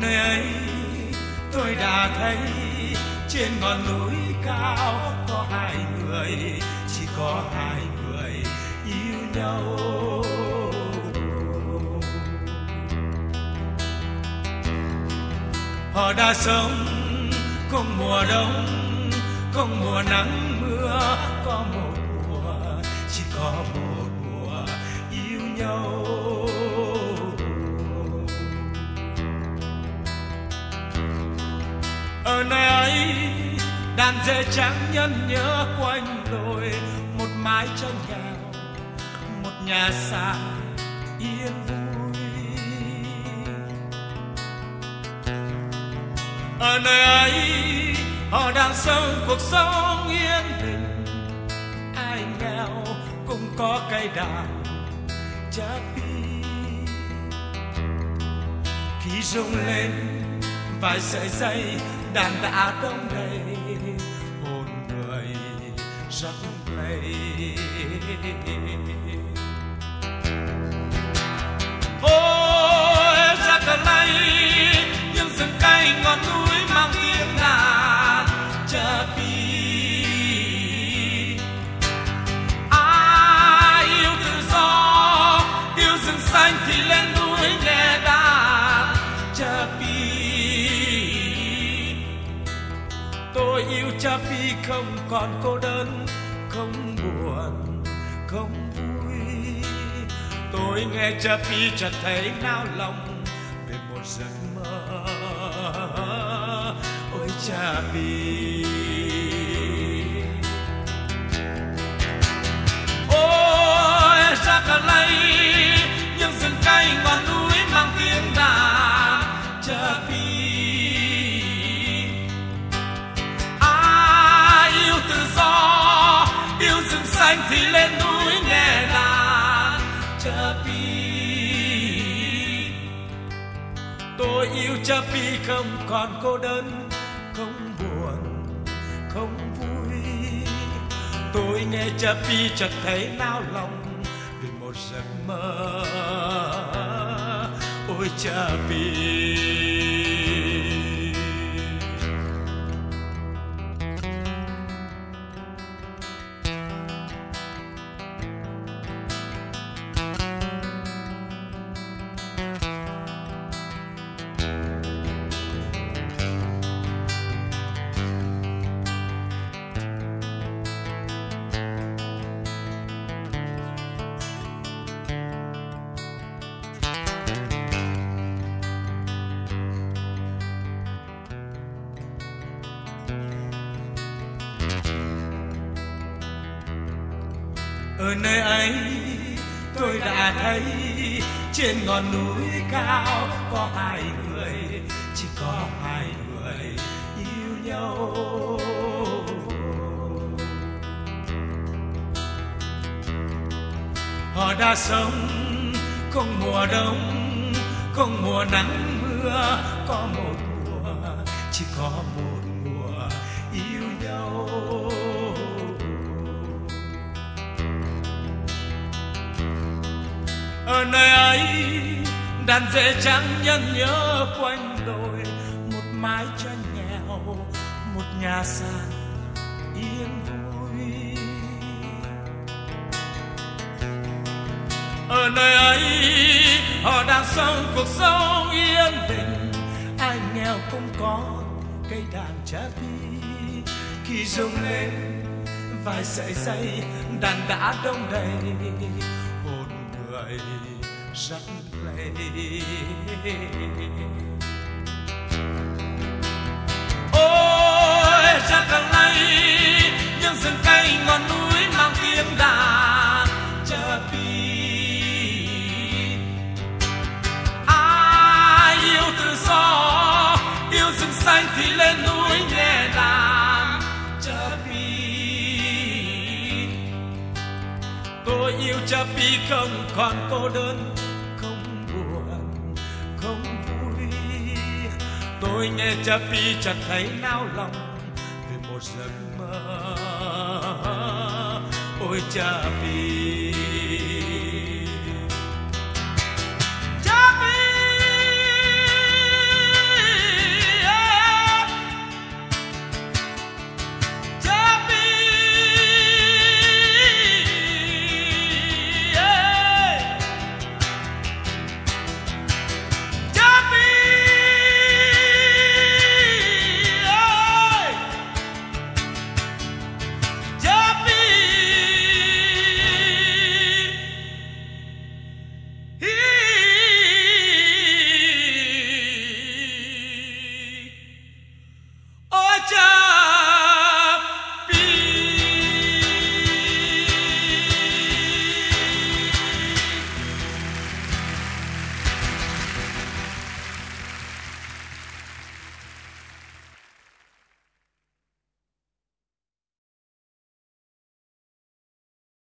nơi ấy tôi đã thấy trên ngọn núi cao có hai người, chỉ có hai người yêu nhau. Họ đã sống cùng mùa đông, cùng mùa nắng mưa, có một mùa, chỉ có một mùa yêu nhau. Ở nơi ấy đàn dê trắng nhân nhớ quanh đồi, một mái tranh nghèo, một nhà sàn yên vui. Ở nơi ấy họ đang sống cuộc sống yên bình, ai nghèo cũng có cây đàn cha pi. Khi rung lên vài sợi dây, đàn đã đông đầy, hồn người rất lây. Ôi rất lây, những rừng cây ngọn núi mang tiếng đàn cha pi. Ai yêu tự do, yêu rừng xanh thì lên núi nghe đàn cha pi. Tôi yêu cha pi không còn cô đơn, không buồn, không vui. Tôi nghe cha pi chợt thấy nao lòng về một giấc mơ. Ôi cha pi, ôi ra cả lây, những rừng cây ngọn núi mang tiếng đàn cha pi. Xanh thì lên núi nghe đàn cha pi. Tôi yêu cha pi không còn cô đơn, không buồn, không vui. Tôi nghe cha pi chợt thấy nao lòng vì một giấc mơ. Ôi cha pi. Ở nơi ấy tôi đã thấy trên ngọn núi cao có hai người, chỉ có hai người yêu nhau. Họ đã sống cùng mùa đông, cùng mùa nắng mưa, có một mùa, chỉ có một mùa yêu nhau. Ở nơi ấy đàn dê trắng nhân nhớ quanh đồi, một mái tranh nghèo, một nhà sàn yên vui. Ở nơi ấy họ đang sống cuộc sống yên bình, ai nghèo cũng có cây đàn cha pi. Khi rung lên vài sợi dây, đàn đã đông đầy, người rất lây. Ôi rất lây, những rừng cây ngọn núi mang tiếng đàn cha pi. Ai yêu tự do, yêu rừng xanh thì lên núi nghe đàn cha pi. Tôi yêu cha pi không còn cô đơn, không buồn, không vui. Tôi nghe cha pi chợt thấy nao lòng về một giấc mơ. Ôi cha pi.